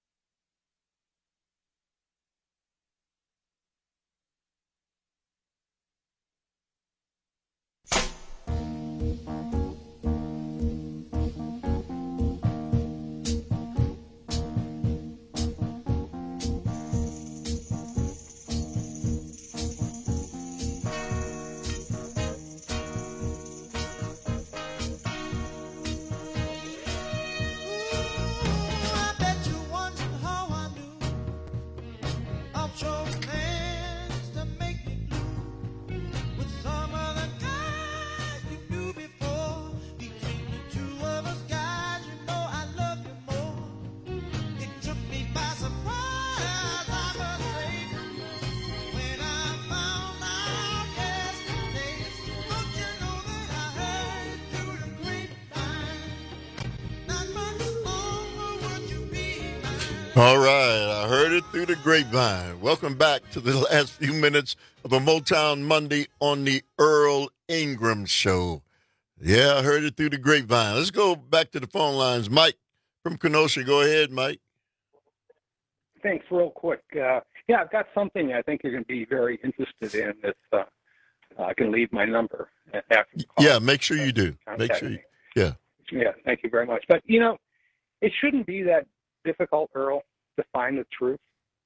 All right, I heard it through the grapevine. Welcome back to the last few minutes of a Motown Monday on the Earl Ingram Show. Yeah, I heard it through the grapevine. Let's go back to the phone lines. Mike from Kenosha, go ahead, Mike. Thanks, real quick. Uh, yeah, I've got something I think you're going to be very interested in. If uh, I can leave my number after the call. Yeah, make sure you do. Make sure you, yeah. Yeah, thank you very much. But, you know, it shouldn't be that difficult, Earl, to find the truth.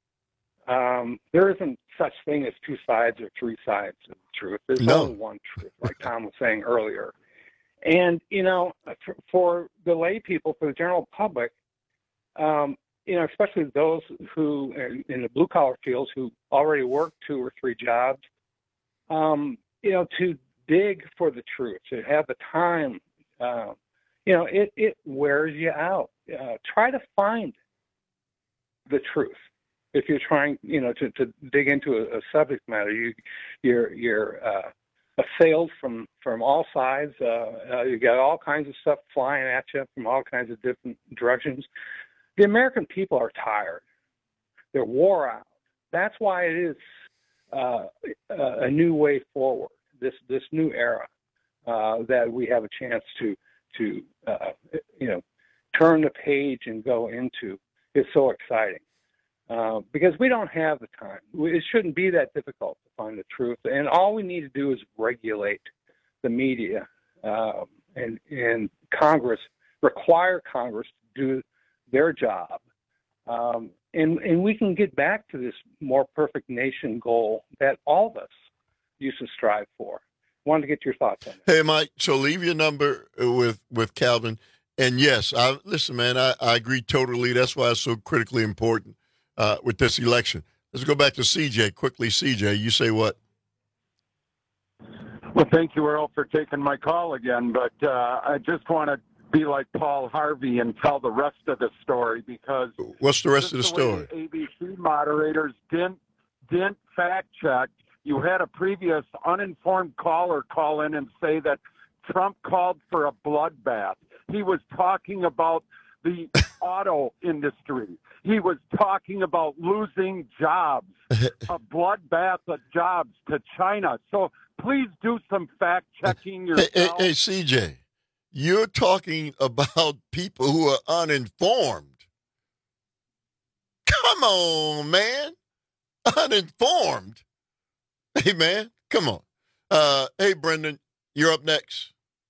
Um, there isn't such thing as two sides or three sides of the truth. There's No. only one truth, like Tom was saying earlier. And, you know, for, for the lay people, for the general public, um, you know, especially those who, in, in the blue-collar fields, who already work two or three jobs, um, you know, to dig for the truth, to have the time, uh, you know, it, it wears you out. Uh, try to find the truth. If you're trying, you know, to, to dig into a, a subject matter, you, you're you're uh, assailed from, from all sides. Uh, uh, you got all kinds of stuff flying at you from all kinds of different directions. The American people are tired. They're wore out. That's why it is uh, a new way forward. This this new era uh, that we have a chance to to uh, you know turn the page and go into is so exciting. Uh, because we don't have the time. It shouldn't be that difficult to find the truth. And all we need to do is regulate the media um, and, and Congress, require Congress to do their job. Um, and, and we can get back to this more perfect nation goal that all of us used to strive for. Wanted to get your thoughts on it. Hey, Mike, so leave your number with, with Calvin. And, yes, I listen, man, I, I agree totally. That's why it's so critically important. Uh, with this election. Let's go back to C J quickly. C J, you say what? Well, thank you, Earl, for taking my call again. But uh, I just want to be like Paul Harvey and tell the rest of the story because what's the rest of the story? The A B C moderators didn't didn't fact check. You had a previous uninformed caller call in and say that Trump called for a bloodbath. He was talking about the auto industry. He was talking about losing jobs, a bloodbath of jobs to China. So please do some fact checking yourself. Hey, hey, hey, C J, you're talking about people who are uninformed. Come on, man. Uninformed. Hey, man, come on. Uh, hey, Brendan, you're up next.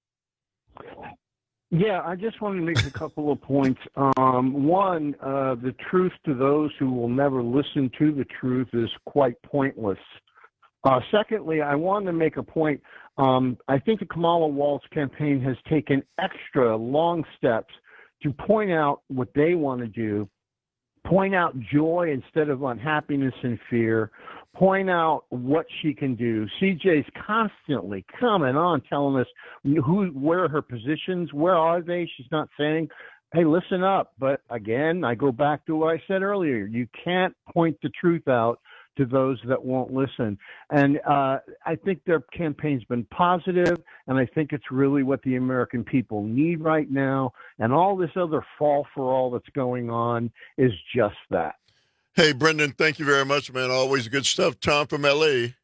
Yeah, I just wanted to make a couple of points. Um, one, uh, the truth to those who will never listen to the truth is quite pointless. Uh, secondly, I wanted to make a point. Um, I think the Kamala Walz campaign has taken extra long steps to point out what they want to do, point out joy instead of unhappiness and fear, point out what she can do. C J's constantly coming on telling us who, where are her positions, where are they? She's not saying, hey, listen up. But again, I go back to what I said earlier. You can't point the truth out to those that won't listen. And uh, I think their campaign's been positive, and I think it's really what the American people need right now. And all this other fall for all that's going on is just that. Hey, Brendan, thank you very much, man. Always good stuff. Tom from L A.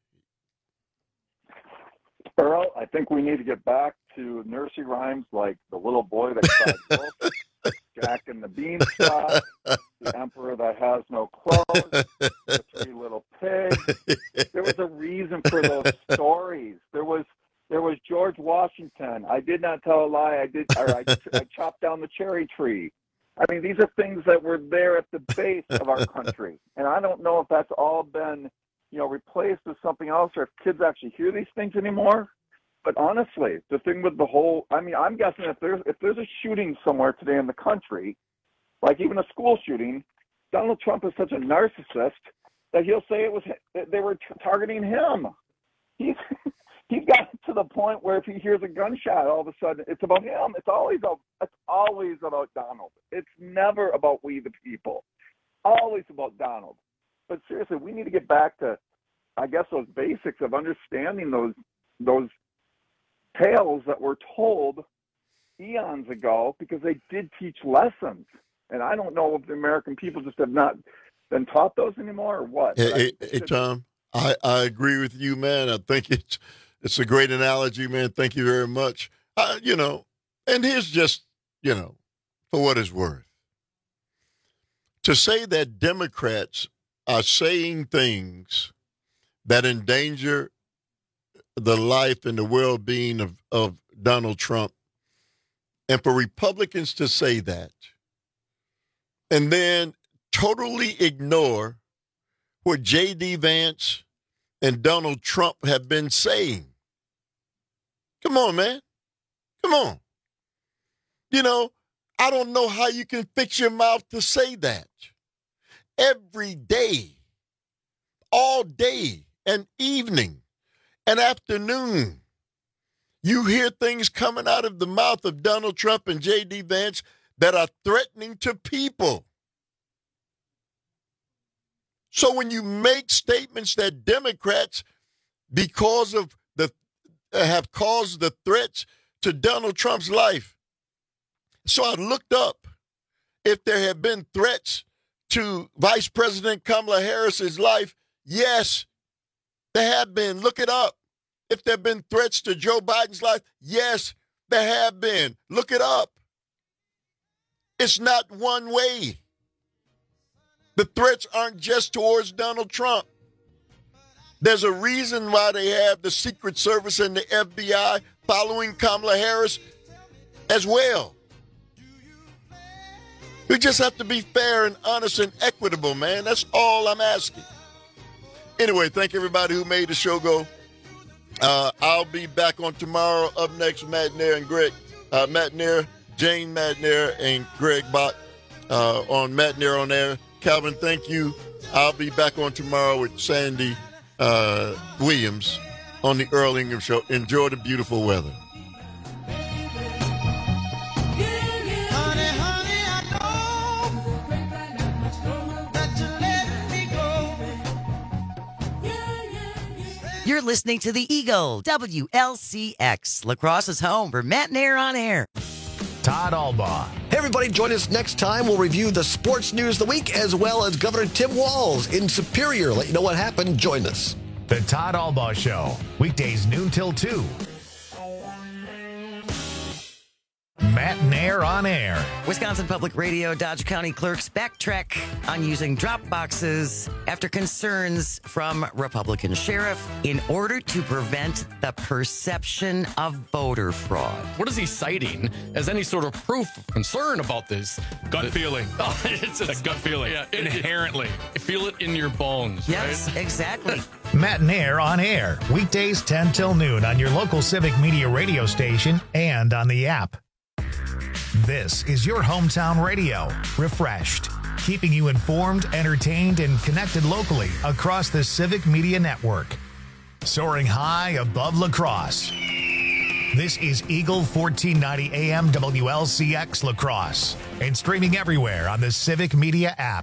Earl, I think we need to get back to nursery rhymes like The Little Boy That Cried Wolf, Jack and the Beanstalk, The Emperor That Has No Clothes, The Three Little Pigs. There was a reason for those stories. There was there was George Washington. I did not tell a lie. I did. Or I, I chopped down the cherry tree. I mean, these are things that were there at the base of our country, and I don't know if that's all been, you know, replaced with something else, or if kids actually hear these things anymore. But honestly, the thing with the whole, I mean, I'm guessing if there's if there's a shooting somewhere today in the country, like even a school shooting, Donald Trump is such a narcissist that he'll say it was they were targeting him. He's he's gotten to the point where if he hears a gunshot, all of a sudden it's about him. It's always about it's always about Donald. It's never about we the people. Always about Donald. But seriously, we need to get back to, I guess, those basics of understanding those those tales that were told eons ago, because they did teach lessons. And I don't know if the American people just have not been taught those anymore or what. Hey, hey, hey Tom, I, I agree with you, man. I think it's it's a great analogy, man. Thank you very much. Uh, you know, and here's just, you know, for what it's worth. To say that Democrats are saying things that endanger the life and the well-being of, of Donald Trump, and for Republicans to say that, and then totally ignore what J D. Vance and Donald Trump have been saying. Come on, man. Come on. You know, I don't know how you can fix your mouth to say that. Every day, all day and evening and afternoon, you hear things coming out of the mouth of Donald Trump and J D. Vance that are threatening to people. So when you make statements that Democrats, because of the, uh, have caused the threats to Donald Trump's life. So I looked up if there have been threats to Vice President Kamala Harris's life. Yes, there have been. Look it up. If there have been threats to Joe Biden's life, yes, there have been. Look it up. It's not one way. The threats aren't just towards Donald Trump. There's a reason why they have the Secret Service and the F B I following Kamala Harris as well. We just have to be fair and honest and equitable, man. That's all I'm asking. Anyway, thank everybody who made the show go. Uh, I'll be back on tomorrow. Up next, Matt Nair and Greg. Uh, Matt Nair, Jane Matt Nair, and Greg Bott uh, on Matt Nair on Air. Calvin, thank you. I'll be back on tomorrow with Sandy uh, Williams on the Earl Ingham Show. Enjoy the beautiful weather. You're listening to the Eagle, W L C X, La Crosse's home for Matt Nair on Air. Todd Albaugh. Hey, everybody, join us next time. We'll review the sports news of the week, as well as Governor Tim Walz in Superior. Let you know what happened. Join us. The Todd Albaugh Show, weekdays noon till two. Matt Nair on Air. Wisconsin Public Radio Dodge County clerks backtrack on using drop boxes after concerns from Republican sheriff in order to prevent the perception of voter fraud. What is he citing as any sort of proof of concern about this? Gut the, feeling. Oh, it's a gut feeling. Yeah, it, Inherently. It, feel it in your bones, yes, right? Exactly. Matt Nair on Air, weekdays ten till noon on your local Civic Media radio station and on the app. This is your hometown radio, refreshed, keeping you informed, entertained, and connected locally across the Civic Media Network. Soaring high above La Crosse. This is Eagle fourteen ninety A M W L C X La Crosse and streaming everywhere on the Civic Media app.